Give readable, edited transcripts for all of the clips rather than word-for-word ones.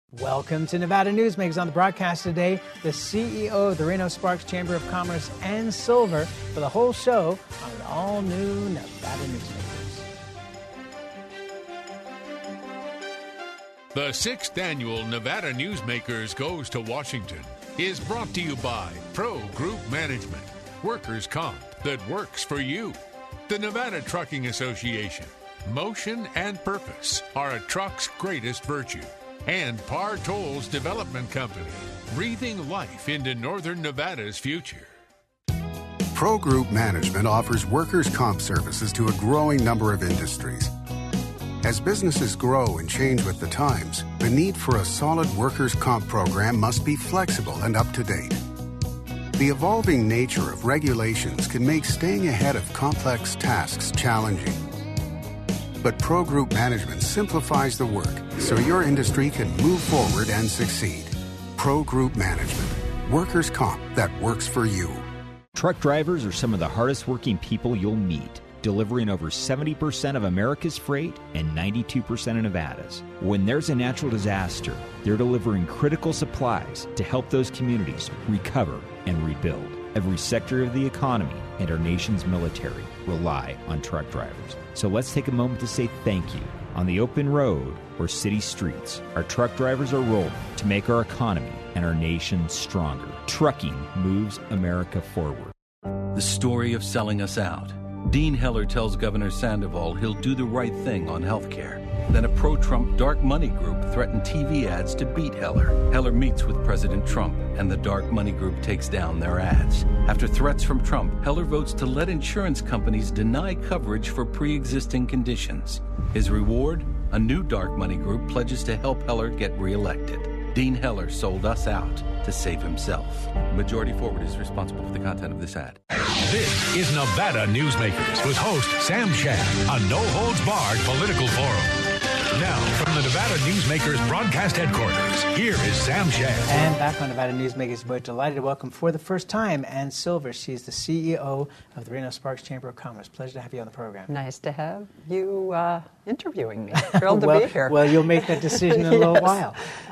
Welcome to Nevada Newsmakers. On the broadcast today, the CEO of the Reno-Sparks Chamber of Commerce, Ann Silver, for the whole show on an all-new Nevada Newsmakers. The 6th annual Nevada Newsmakers Goes to Washington is brought to you by Pro Group Management, workers' comp that works for you. The Nevada Trucking Association, motion and purpose are a truck's greatest virtue. And Par Tolls Development Company, breathing life into Northern Nevada's future. Pro Group Management offers workers' comp services to a growing number of industries. As businesses grow and change with the times, the need for a solid workers' comp program must be flexible and up to date. The evolving nature of regulations can make staying ahead of complex tasks challenging. But Pro Group Management simplifies the work so your industry can move forward and succeed. Pro Group Management, workers' comp that works for you. Truck drivers are some of the hardest working people you'll meet, delivering over 70% of America's freight and 92% of Nevada's. When there's a natural disaster, they're delivering critical supplies to help those communities recover and rebuild. Every sector of the economy and our nation's military rely on truck drivers. So let's take a moment to say thank you. On the open road or city streets, our truck drivers are rolling to make our economy and our nation stronger. Trucking moves America forward. The story of selling us out. Dean Heller tells Governor Sandoval he'll do the right thing on health care. Then a pro-Trump dark money group threatened TV ads to beat Heller. Heller meets with President Trump, and the dark money group takes down their ads. After threats from Trump, Heller votes to let insurance companies deny coverage for pre-existing conditions. His reward? A new dark money group pledges to help Heller get reelected. Dean Heller sold us out to save himself. Majority Forward is responsible for the content of this ad. This is Nevada Newsmakers with host Sam Shad, a no-holds-barred political forum. Now, from the Nevada Newsmakers broadcast headquarters, here is Sam Shad. And back on Nevada Newsmakers, we're delighted to welcome for the first time Ann Silver. She's the CEO of the Reno-Sparks Chamber of Commerce. Pleasure to have you on the program. Nice to have you interviewing me. Thrilled to be here. Well, you'll make that decision in a little while.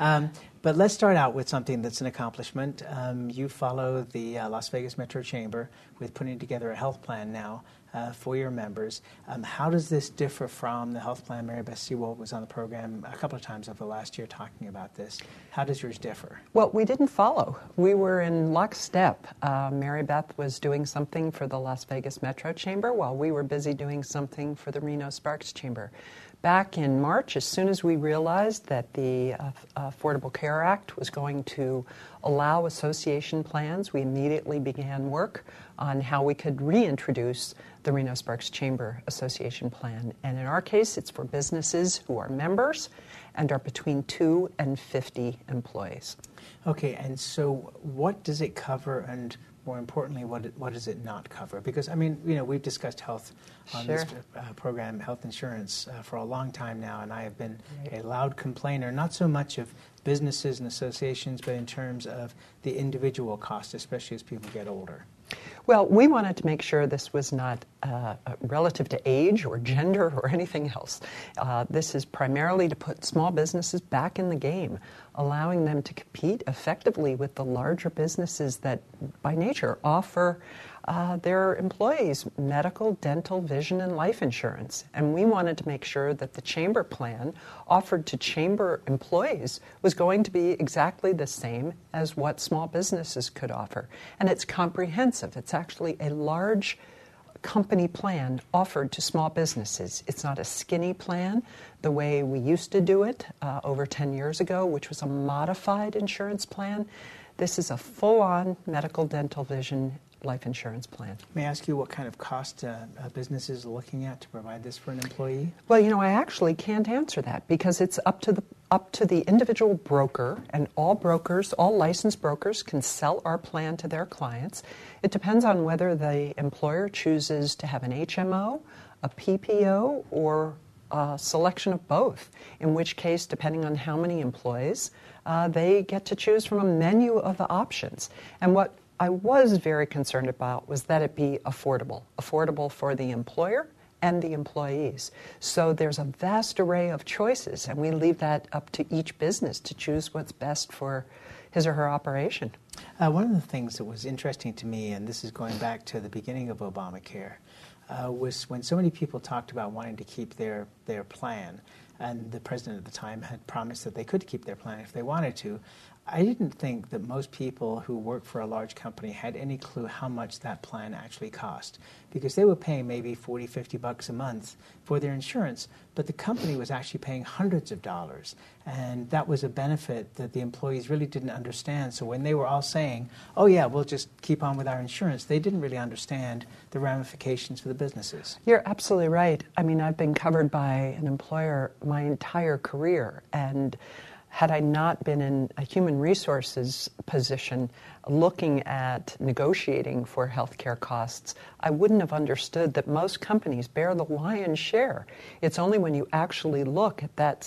But let's start out with something that's an accomplishment. You follow the Las Vegas Metro Chamber with putting together a health plan now for your members. How does this differ from the health plan? Mary Beth Seawold was on the program a couple of times over the last year talking about this. How does yours differ? Well, we didn't follow. We were in lockstep. Mary Beth was doing something for the Las Vegas Metro Chamber while we were busy doing something for the Reno-Sparks Chamber. Back in March, as soon as we realized that the Affordable Care Act was going to allow association plans, we immediately began work on how we could reintroduce the Reno-Sparks Chamber Association Plan. And in our case, it's for businesses who are members and are between 2 and 50 employees. Okay, and so what does it cover, and more importantly, what does it not cover? Because, I mean, you know, we've discussed health on this program, health insurance, for a long time now, and I have been a loud complainer, not so much of businesses and associations, but in terms of the individual cost, especially as people get older. Well, we wanted to make sure this was not relative to age or gender or anything else. This is primarily to put small businesses back in the game, allowing them to compete effectively with the larger businesses that, by nature, offer their employees medical, dental, vision, and life insurance. And we wanted to make sure that the chamber plan offered to chamber employees was going to be exactly the same as what small businesses could offer. And it's comprehensive. It's actually a large company plan offered to small businesses. It's not a skinny plan the way we used to do it over 10 years ago, which was a modified insurance plan. This is a full-on medical, dental, vision, life insurance plan. May I ask you what kind of cost businesses are looking at to provide this for an employee? Well, you know, I actually can't answer that because it's up to the individual broker, and all brokers, all licensed brokers can sell our plan to their clients. It depends on whether the employer chooses to have an HMO, a PPO, or a selection of both, in which case, depending on how many employees, they get to choose from a menu of options. And what I was very concerned about was that it be affordable for the employer and the employees. So there's a vast array of choices, and we leave that up to each business to choose what's best for his or her operation. One of the things that was interesting to me, and this is going back to the beginning of Obamacare, was when so many people talked about wanting to keep their plan, and the president at the time had promised that they could keep their plan if they wanted to. I didn't think that most people who work for a large company had any clue how much that plan actually cost, because they were paying maybe $40, $50 a month for their insurance, but the company was actually paying hundreds of dollars, and that was a benefit that the employees really didn't understand. So when they were all saying, oh yeah, we'll just keep on with our insurance, they didn't really understand the ramifications for the businesses. You're absolutely right. I mean, I've been covered by an employer my entire career, and had I not been in a human resources position looking at negotiating for healthcare costs, I wouldn't have understood that most companies bear the lion's share. It's only when you actually look at that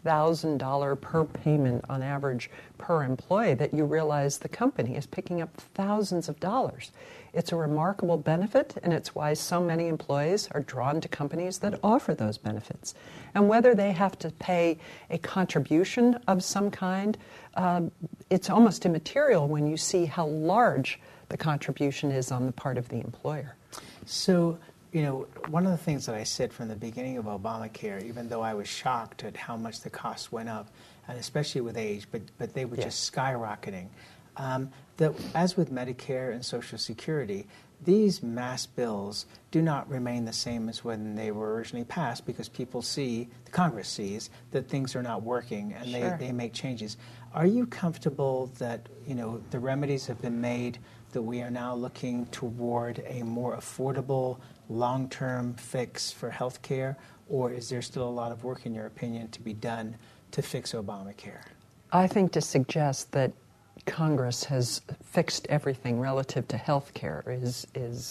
$6,000 per payment on average per employee that you realize the company is picking up thousands of dollars. It's a remarkable benefit, and it's why so many employees are drawn to companies that offer those benefits. And whether they have to pay a contribution of some kind, it's almost immaterial when you see how large the contribution is on the part of the employer. So, you know, one of the things that I said from the beginning of Obamacare, even though I was shocked at how much the costs went up, and especially with age, but they were just skyrocketing, that as with Medicare and Social Security, these mass bills do not remain the same as when they were originally passed, because people see, the Congress sees, that things are not working, and they make changes. Are you comfortable that, you know, the remedies have been made, that we are now looking toward a more affordable, long-term fix for health care, or is there still a lot of work, in your opinion, to be done to fix Obamacare? I think to suggest that Congress has fixed everything relative to health care is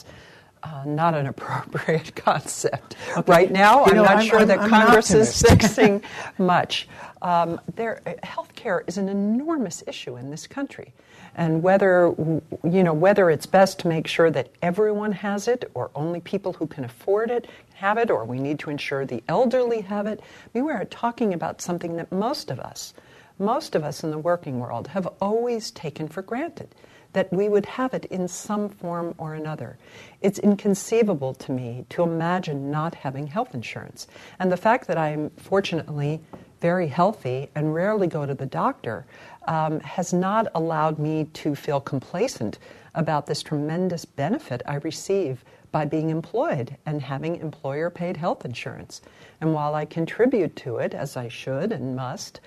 not an appropriate concept. Okay. Right now, I'm not sure that Congress is fixing much. Health care is an enormous issue in this country. And whether it's best to make sure that everyone has it, or only people who can afford it have it, or we need to ensure the elderly have it, I mean, we're talking about something that most of us in the working world have always taken for granted, that we would have it in some form or another. It's inconceivable to me to imagine not having health insurance. And the fact that I'm fortunately very healthy and rarely go to the doctor has not allowed me to feel complacent about this tremendous benefit I receive by being employed and having employer-paid health insurance. And while I contribute to it, as I should and must,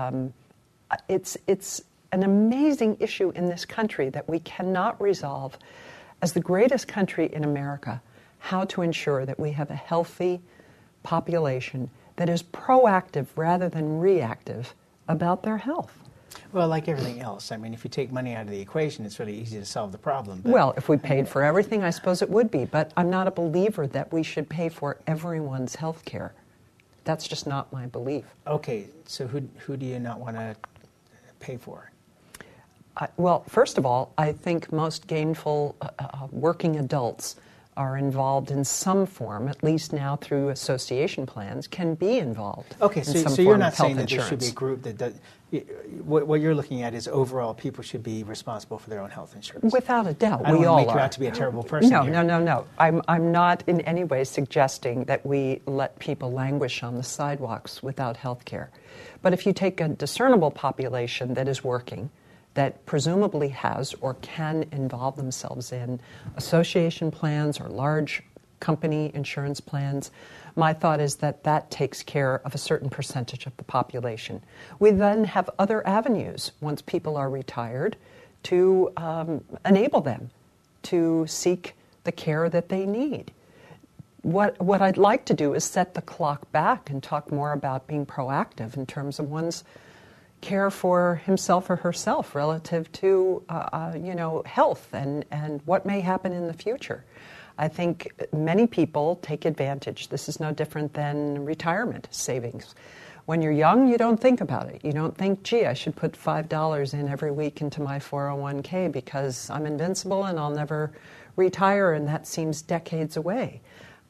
it's an amazing issue in this country that we cannot resolve as the greatest country in America, how to ensure that we have a healthy population that is proactive rather than reactive about their health. Well, like everything else, I mean, if you take money out of the equation, it's really easy to solve the problem. Well, if we paid for everything, I suppose it would be, but I'm not a believer that we should pay for everyone's health care. That's just not my belief. Okay, so who do you not want to pay for? Well, first of all, I think most gainful working adults are involved in some form, at least now through association plans, can be involved. Okay, so you're not saying that there should be a group that does. What you're looking at is overall people should be responsible for their own health insurance. Without a doubt, we all are. I don't want to make you are. out to be a terrible person. No. I'm not in any way suggesting that we let people languish on the sidewalks without health care. But if you take a discernible population that is working, that presumably has or can involve themselves in association plans or large company insurance plans, my thought is that that takes care of a certain percentage of the population. We then have other avenues, once people are retired, to enable them to seek the care that they need. What I'd like to do is set the clock back and talk more about being proactive in terms of one's care for himself or herself relative to health and what may happen in the future. I think many people take advantage. This is no different than retirement savings. When you're young, you don't think about it. You don't think, gee, I should put $5 in every week into my 401k because I'm invincible and I'll never retire, and that seems decades away.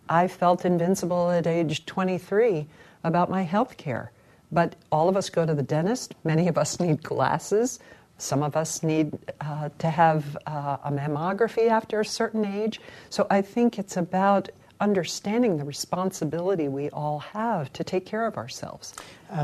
I felt invincible at age 23 about my health care. But all of us go to the dentist. Many of us need glasses. Some of us need to have a mammography after a certain age. So I think it's about understanding the responsibility we all have to take care of ourselves.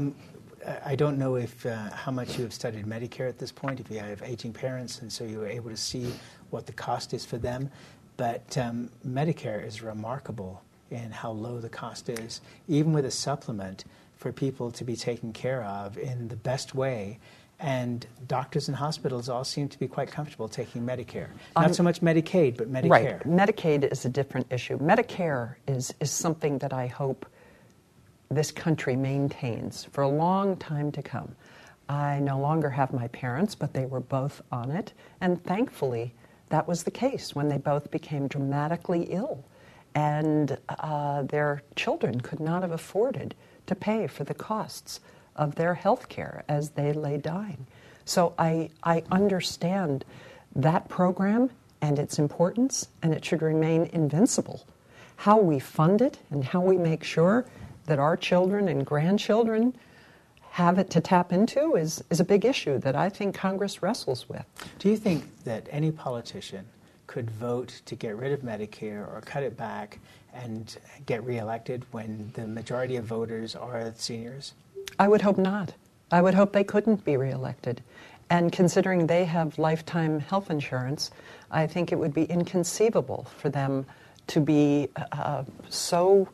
I don't know if how much you have studied Medicare at this point, if you have aging parents, and so you were able to see what the cost is for them. But Medicare is remarkable in how low the cost is, even with a supplement for people to be taken care of in the best way. And doctors and hospitals all seem to be quite comfortable taking Medicare. Not so much Medicaid, but Medicare. Right. Medicaid is a different issue. Medicare is something that I hope this country maintains for a long time to come. I no longer have my parents, but they were both on it. And thankfully, that was the case when they both became dramatically ill. And their children could not have afforded to pay for the costs of their health care as they lay dying. So I understand that program and its importance, and it should remain invincible. How we fund it and how we make sure that our children and grandchildren have it to tap into is a big issue that I think Congress wrestles with. Do you think that any politician could vote to get rid of Medicare or cut it back and get reelected when the majority of voters are seniors? I would hope not. I would hope they couldn't be reelected. And considering they have lifetime health insurance, I think it would be inconceivable for them to be so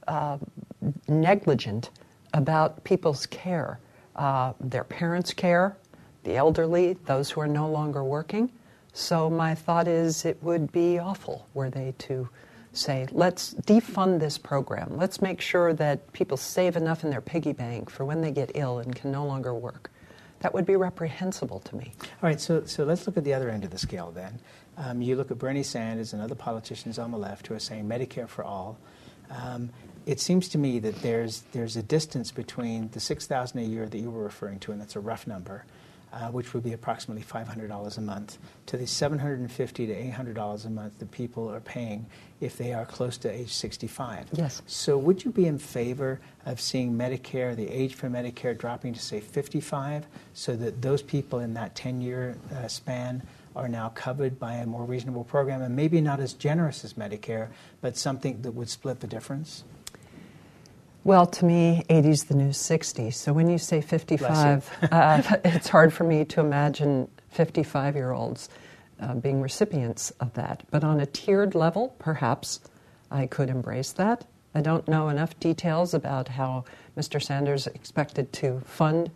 negligent about people's care, their parents' care, the elderly, those who are no longer working. So my thought is it would be awful were they to say, let's defund this program. Let's make sure that people save enough in their piggy bank for when they get ill and can no longer work. That would be reprehensible to me. All right, so let's look at the other end of the scale then. You look at Bernie Sanders and other politicians on the left who are saying Medicare for all. It seems to me that there's a distance between the $6,000 a year that you were referring to, and that's a rough number, which would be approximately $500 a month, to the $750 to $800 a month that people are paying if they are close to age 65. Yes. So would you be in favor of seeing Medicare, the age for Medicare, dropping to, say, 55, so that those people in that 10-year span are now covered by a more reasonable program, and maybe not as generous as Medicare, but something that would split the difference? Well, to me, 80 is the new 60. So when you say 55, it's hard for me to imagine 55-year-olds being recipients of that. But on a tiered level, perhaps I could embrace that. I don't know enough details about how Mr. Sanders expected to fund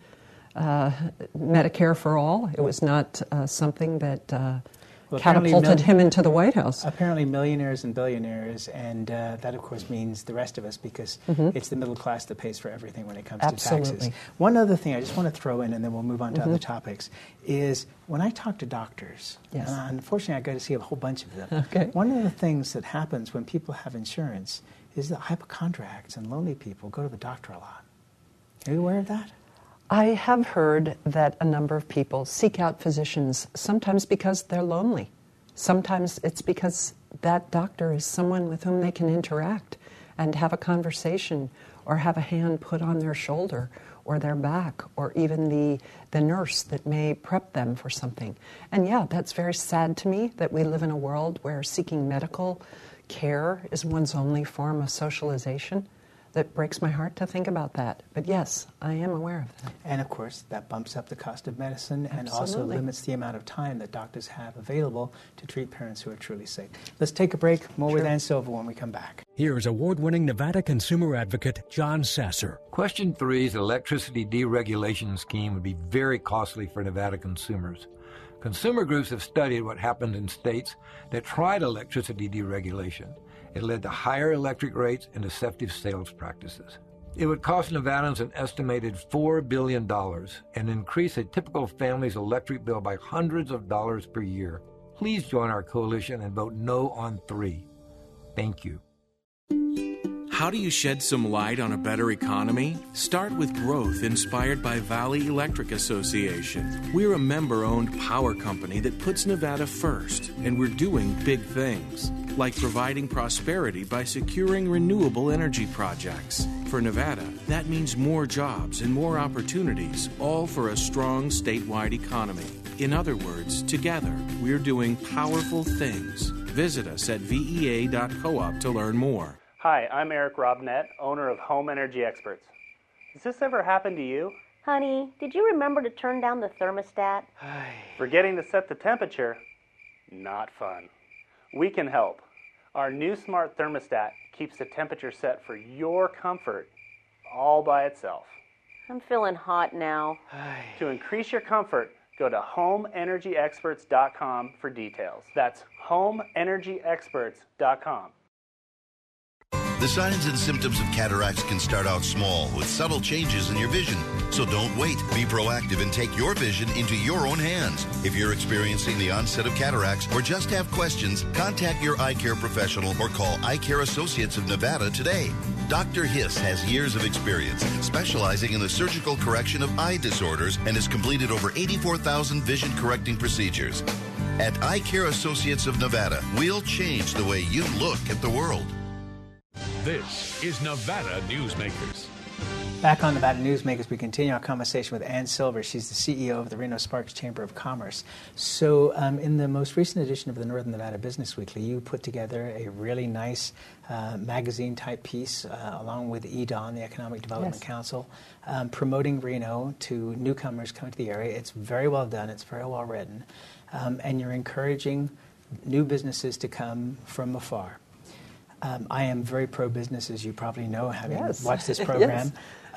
Medicare for all. It was not something that catapulted him into the White House. Apparently millionaires and billionaires, and that, of course, means the rest of us, because it's the middle class that pays for everything when it comes to taxes. One other thing I just want to throw in, and then we'll move on to other topics, is when I talk to doctors, and unfortunately I got to see a whole bunch of them, one of the things that happens when people have insurance is that hypochondriacs and lonely people go to the doctor a lot. Are you aware of that? I have heard that a number of people seek out physicians, sometimes because they're lonely. Sometimes it's because that doctor is someone with whom they can interact and have a conversation or have a hand put on their shoulder or their back, or even the nurse that may prep them for something. And yeah, that's very sad to me that we live in a world where seeking medical care is one's only form of socialization. That breaks my heart to think about that. But yes, I am aware of that. And of course, that bumps up the cost of medicine and also limits the amount of time that doctors have available to treat parents who are truly sick. Let's take a break. More with Ann Silver when we come back. Here's award-winning Nevada consumer advocate John Sasser. Question 3's electricity deregulation scheme would be very costly for Nevada consumers. Consumer groups have studied what happened in states that tried electricity deregulation. It led to higher electric rates and deceptive sales practices. It would cost Nevadans an estimated $4 billion and increase a typical family's electric bill by hundreds of dollars per year. Please join our coalition and vote no on 3. Thank you. How do you shed some light on a better economy? Start with growth inspired by Valley Electric Association. We're a member-owned power company that puts Nevada first, and we're doing big things, like providing prosperity by securing renewable energy projects. For Nevada, that means more jobs and more opportunities, all for a strong statewide economy. In other words, together, we're doing powerful things. Visit us at vea.coop to learn more. Hi, I'm Eric Robnett, owner of Home Energy Experts. Has this ever happened to you? Honey, did you remember to turn down the thermostat? Forgetting to set the temperature? Not fun. We can help. Our new smart thermostat keeps the temperature set for your comfort all by itself. I'm feeling hot now. To increase your comfort, go to homeenergyexperts.com for details. That's homeenergyexperts.com. The signs and symptoms of cataracts can start out small with subtle changes in your vision. So don't wait. Be proactive and take your vision into your own hands. If you're experiencing the onset of cataracts or just have questions, contact your eye care professional or call Eye Care Associates of Nevada today. Dr. Hiss has years of experience specializing in the surgical correction of eye disorders and has completed over 84,000 vision correcting procedures. At Eye Care Associates of Nevada, we'll change the way you look at the world. This is Nevada Newsmakers. Back on Nevada Newsmakers, we continue our conversation with Ann Silver. She's the CEO of the Reno-Sparks Chamber of Commerce. So in the most recent edition of the Northern Nevada Business Weekly, you put together a really nice magazine-type piece along with EDON, the Economic Development Council, promoting Reno to newcomers coming to the area. It's very well done. It's very well written. And you're encouraging new businesses to come from afar. I am very pro-business, as you probably know, having watched this program.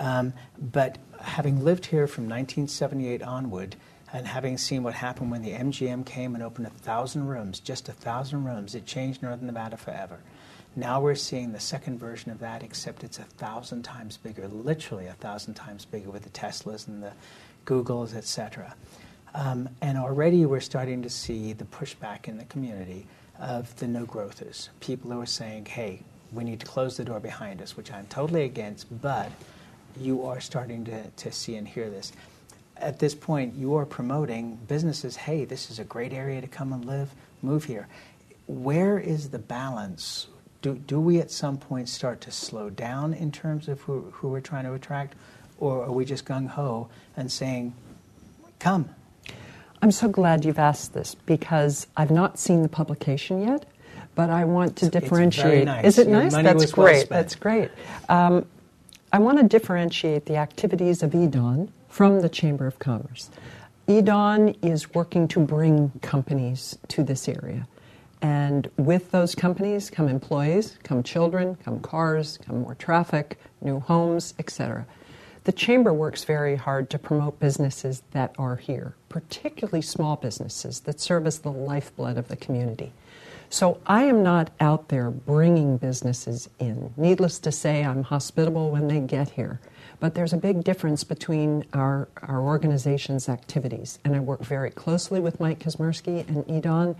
But having lived here from 1978 onward and having seen what happened when the MGM came and opened 1,000 rooms, just 1,000 rooms, it changed Northern Nevada forever. Now we're seeing the second version of that, except it's 1,000 times bigger, literally 1,000 times bigger with the Teslas and the Googles, etc. And already we're starting to see the pushback in the community of the no-growthers, people who are saying, hey, we need to close the door behind us, which I'm totally against, but you are starting to see and hear this. At this point, you are promoting businesses, hey, this is a great area to come and live, move here. Where is the balance? Do we at some point start to slow down in terms of who we're trying to attract, or are we just gung-ho and saying, come? I'm so glad you've asked this because I've not seen the publication yet, but I want to differentiate. It's very nice. Is it nice? That's great. Well That's great. I want to differentiate the activities of EDON from the Chamber of Commerce. EDON is working to bring companies to this area. And with those companies come employees, come children, come cars, come more traffic, new homes, etc. The Chamber works very hard to promote businesses that are here, particularly small businesses that serve as the lifeblood of the community. So I am not out there bringing businesses in. Needless to say, I'm hospitable when they get here. But there's a big difference between our organization's activities. And I work very closely with Mike Kazmersky and EDON.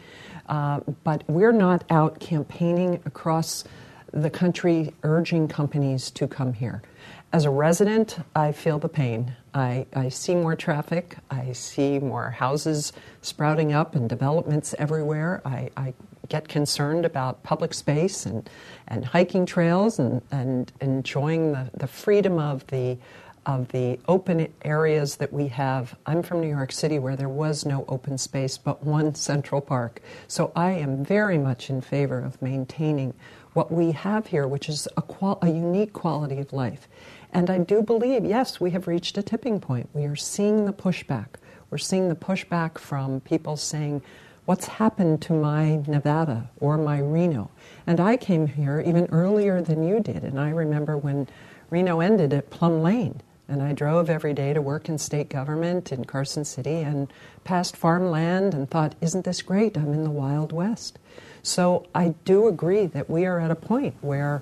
But we're not out campaigning across the country urging companies to come here. As a resident, I feel the pain. I see more traffic. I see more houses sprouting up and developments everywhere. I get concerned about public space and hiking trails and enjoying the freedom of the open areas that we have. I'm from New York City where there was no open space but one Central Park. So I am very much in favor of maintaining what we have here, which is a unique quality of life. And I do believe, yes, we have reached a tipping point. We are seeing the pushback. We're seeing the pushback from people saying, what's happened to my Nevada or my Reno? And I came here even earlier than you did. And I remember when Reno ended at Plum Lane. And I drove every day to work in state government in Carson City and passed farmland and thought, isn't this great? I'm in the Wild West. So I do agree that we are at a point where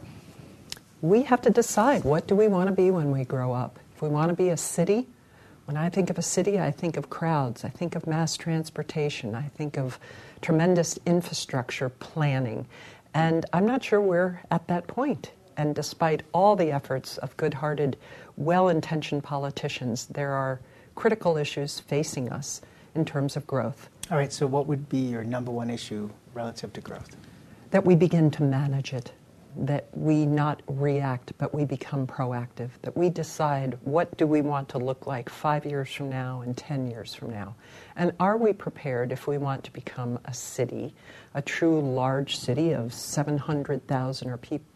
we have to decide, what do we want to be when we grow up? If we want to be a city, when I think of a city, I think of crowds, I think of mass transportation, I think of tremendous infrastructure planning. And I'm not sure we're at that point. And despite all the efforts of good-hearted, well-intentioned politicians, there are critical issues facing us in terms of growth. All right, so what would be your number one issue relative to growth? That we begin to manage it, that we not react, but we become proactive, that we decide what do we want to look like 5 years from now and 10 years from now. And are we prepared if we want to become a city, a true large city of 700,000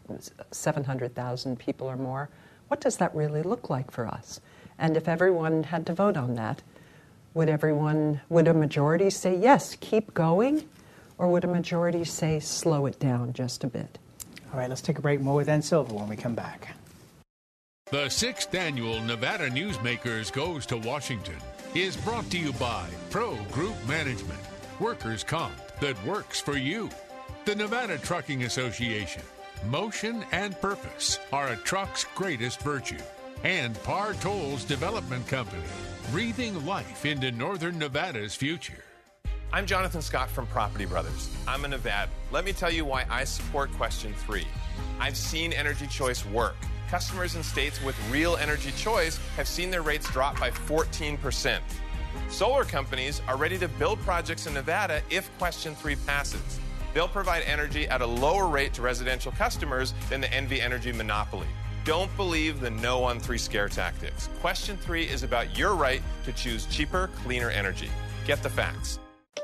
people or more? What does that really look like for us? And if everyone had to vote on that, would a majority say, yes, keep going? Or would a majority say, slow it down just a bit? All right, let's take a break. More with Ann Silver when we come back. The 6th Annual Nevada Newsmakers Goes to Washington is brought to you by Pro Group Management, workers' comp that works for you. The Nevada Trucking Association, motion and purpose are a truck's greatest virtue. And Par Tolls Development Company, breathing life into Northern Nevada's future. I'm Jonathan Scott from Property Brothers. I'm a Nevadan. Let me tell you why I support Question 3. I've seen Energy Choice work. Customers in states with real Energy Choice have seen their rates drop by 14%. Solar companies are ready to build projects in Nevada if Question 3 passes. They'll provide energy at a lower rate to residential customers than the NV Energy monopoly. Don't believe the no on 3 scare tactics. Question 3 is about your right to choose cheaper, cleaner energy. Get the facts.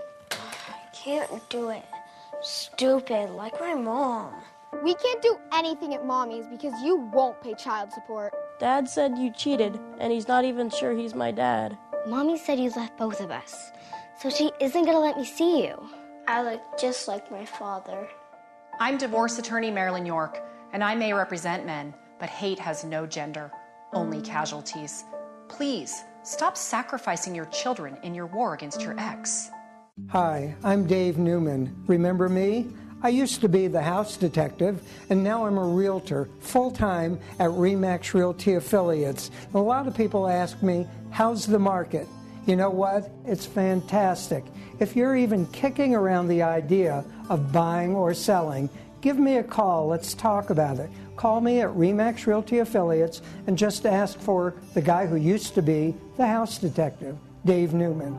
Can't do it. Stupid, like my mom. We can't do anything at Mommy's because you won't pay child support. Dad said you cheated, and he's not even sure he's my dad. Mommy said you left both of us, so she isn't gonna let me see you. I look just like my father. I'm divorce attorney Marilyn York, and I may represent men, but hate has no gender, only casualties. Please, stop sacrificing your children in your war against your ex. Hi, I'm Dave Newman. Remember me? I used to be the house detective, and now I'm a realtor, full-time at RE/MAX Realty Affiliates. And a lot of people ask me, how's the market? You know what? It's fantastic. If you're even kicking around the idea of buying or selling, give me a call. Let's talk about it. Call me at RE/MAX Realty Affiliates and just ask for the guy who used to be the house detective, Dave Newman.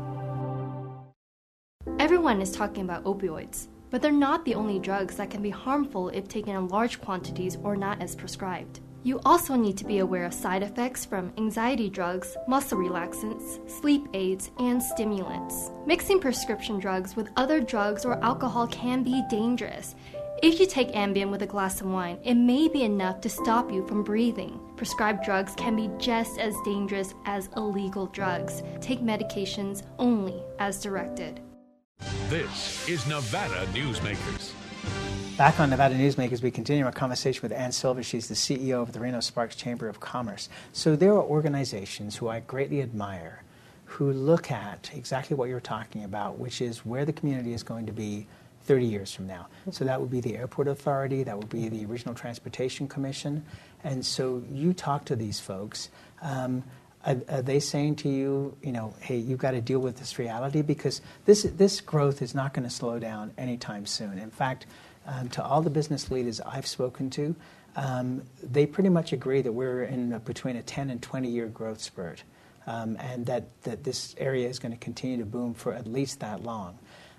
Everyone is talking about opioids, but they're not the only drugs that can be harmful if taken in large quantities or not as prescribed. You also need to be aware of side effects from anxiety drugs, muscle relaxants, sleep aids, and stimulants. Mixing prescription drugs with other drugs or alcohol can be dangerous. If you take Ambien with a glass of wine, it may be enough to stop you from breathing. Prescribed drugs can be just as dangerous as illegal drugs. Take medications only as directed. This is Nevada Newsmakers. Back on Nevada Newsmakers, we continue our conversation with Ann Silver. She's the CEO of the Reno-Sparks Chamber of Commerce. So there are organizations who I greatly admire who look at exactly what you're talking about, which is where the community is going to be 30 years from now. So that would be the Airport Authority, that would be the Regional Transportation Commission. And so you talk to these folks. Are they saying to you, hey, you've got to deal with this reality? Because this growth is not going to slow down anytime soon. In fact, to all the business leaders I've spoken to, they pretty much agree that we're in between a 10 and 20-year growth spurt, and that this area is going to continue to boom for at least that long.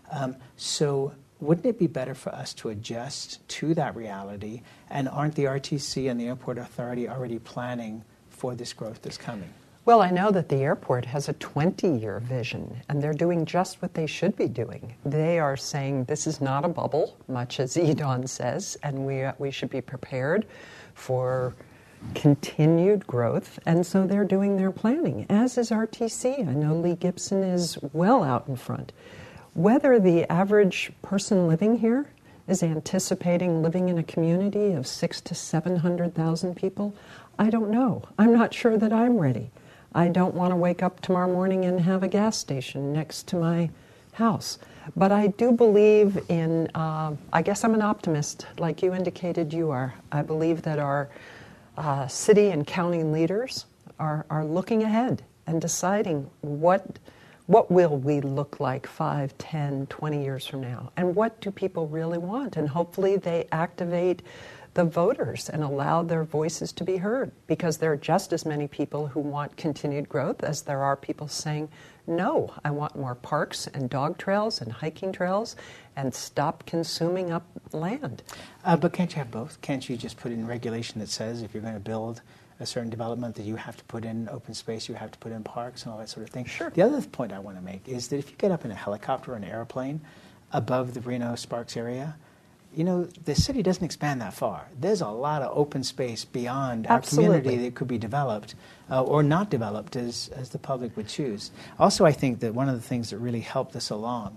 So wouldn't it be better for us to adjust to that reality? And aren't the RTC and the Airport Authority already planning for this growth that's coming? Well, I know that the airport has a 20-year vision, and they're doing just what they should be doing. They are saying this is not a bubble, much as Edon says, and we should be prepared for continued growth, and so they're doing their planning, as is RTC. I know Lee Gibson is well out in front. Whether the average person living here is anticipating living in a community of 600,000 to 700,000 people, I don't know. I'm not sure that I'm ready. I don't want to wake up tomorrow morning and have a gas station next to my house. But I do believe in, I guess I'm an optimist, like you indicated you are. I believe that our city and county leaders are looking ahead and deciding what will we look like 5, 10, 20 years from now, and what do people really want. And hopefully they activate the voters and allow their voices to be heard, because there are just as many people who want continued growth as there are people saying, no, I want more parks and dog trails and hiking trails, and stop consuming up land. But can't you have both? Can't you just put in regulation that says if you're going to build a certain development that you have to put in open space, you have to put in parks and all that sort of thing? Sure. The other point I want to make is that if you get up in a helicopter or an airplane above the Reno-Sparks area, you know, the city doesn't expand that far. There's a lot of open space beyond our community that could be developed or not developed as the public would choose. Also, I think that one of the things that really helped us along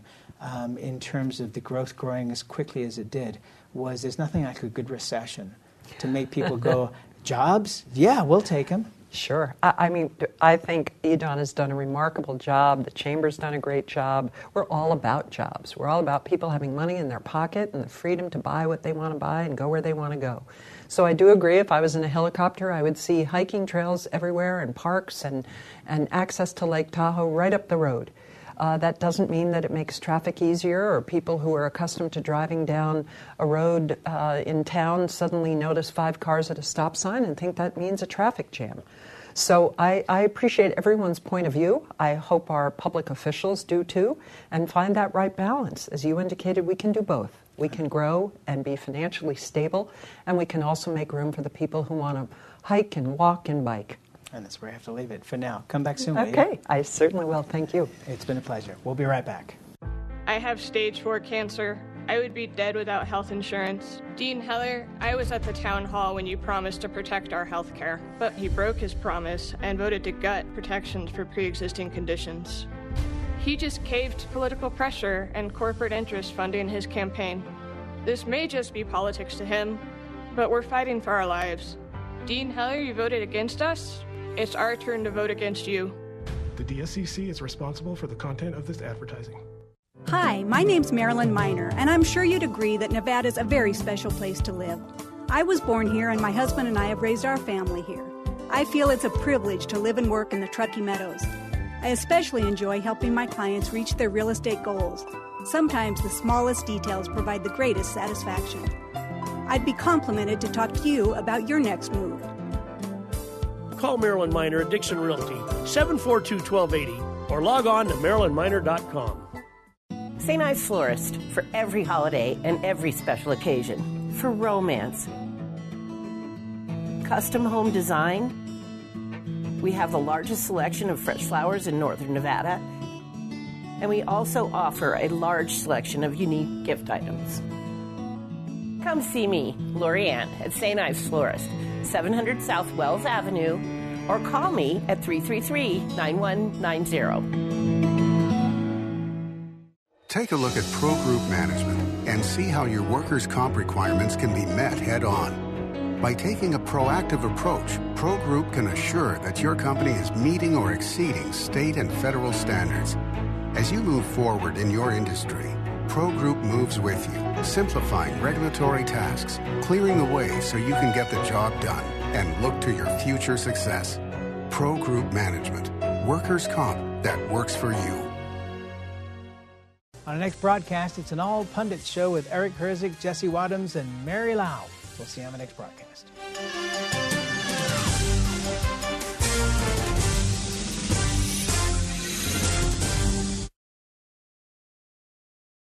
in terms of the growth growing as quickly as it did was there's nothing like a good recession to make people go, jobs? Yeah, we'll take them. Sure. I mean, I think EDON has done a remarkable job. The Chamber's done a great job. We're all about jobs. We're all about people having money in their pocket and the freedom to buy what they want to buy and go where they want to go. So I do agree, if I was in a helicopter, I would see hiking trails everywhere and parks and access to Lake Tahoe right up the road. That doesn't mean that it makes traffic easier, or people who are accustomed to driving down a road in town suddenly notice 5 cars at a stop sign and think that means a traffic jam. So I appreciate everyone's point of view. I hope our public officials do too, and find that right balance. As you indicated, we can do both. We can grow and be financially stable, and we can also make room for the people who want to hike and walk and bike. And that's where I have to leave it for now. Come back soon, Okay, I certainly will. Thank you. It's been a pleasure. We'll be right back. I have stage 4 cancer. I would be dead without health insurance. Dean Heller, I was at the town hall when you promised to protect our health care, but he broke his promise and voted to gut protections for pre-existing conditions. He just caved to political pressure and corporate interest funding his campaign. This may just be politics to him, but we're fighting for our lives. Dean Heller, you voted against us. It's our turn to vote against you. The DSCC is responsible for the content of this advertising. Hi, my name's Marilyn Miner, and I'm sure you'd agree that Nevada's a very special place to live. I was born here, and my husband and I have raised our family here. I feel it's a privilege to live and work in the Truckee Meadows. I especially enjoy helping my clients reach their real estate goals. Sometimes the smallest details provide the greatest satisfaction. I'd be complimented to talk to you about your next move. Call Marilyn Miner at Dixon Realty, 742-1280, or log on to marilynminer.com. St. Ives Florist, for every holiday and every special occasion. For romance. Custom home design. We have the largest selection of fresh flowers in northern Nevada. And we also offer a large selection of unique gift items. Come see me, Lori Ann, at St. Ives Florist, 700 South Wells Avenue, or call me at 333-9190. Take a look at Pro Group Management and see how your workers' comp requirements can be met head-on. By taking a proactive approach, Pro Group can assure that your company is meeting or exceeding state and federal standards. As you move forward in your industry, Pro Group moves with you, simplifying regulatory tasks, clearing the way so you can get the job done and look to your future success. Pro Group Management, workers' comp that works for you. On our next broadcast, it's an all-pundit show with Eric Herzig, Jesse Wadhams, and Mary Lau. We'll see you on the next broadcast.